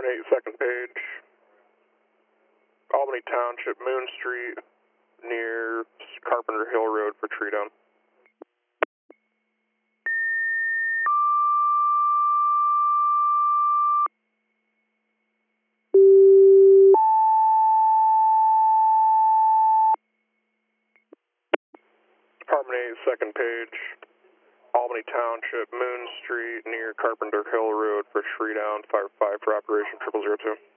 Department 8, second page. Albany Township, Moon Street, near Carpenter Hill Road for tree down. Department 8, second page. Albany Township, Moon Street, near Carpenter Hill Road for tree down. Fire 5 for operation 0002.